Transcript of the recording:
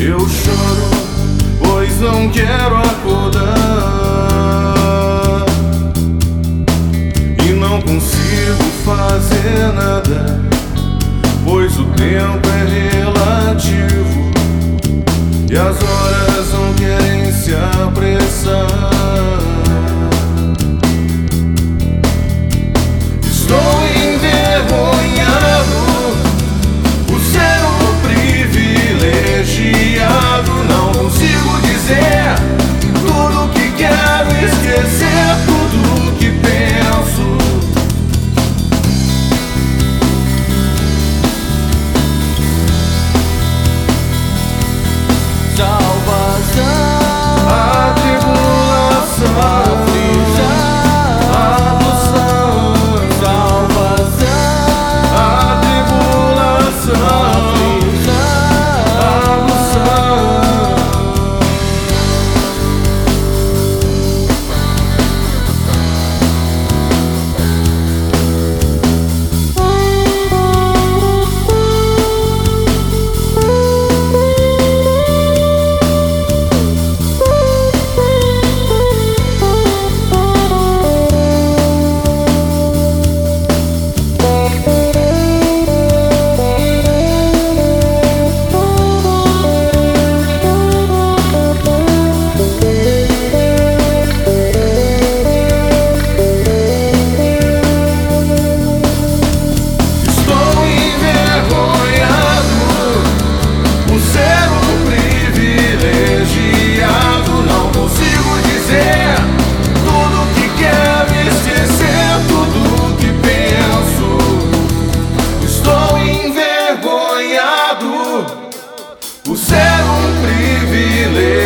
Eu choro, pois não quero acordar e não consigo fazer nada, pois o tempo é relativo e as horas não querem se apressar. Estou envergonhado por ser um privilegiado. Não consigo dizer tudo que quero, esquecer tudo que penso. Salvação, A tribulação, a aflição, salvação, a tribulação, a aflição. Por ser um privilégio.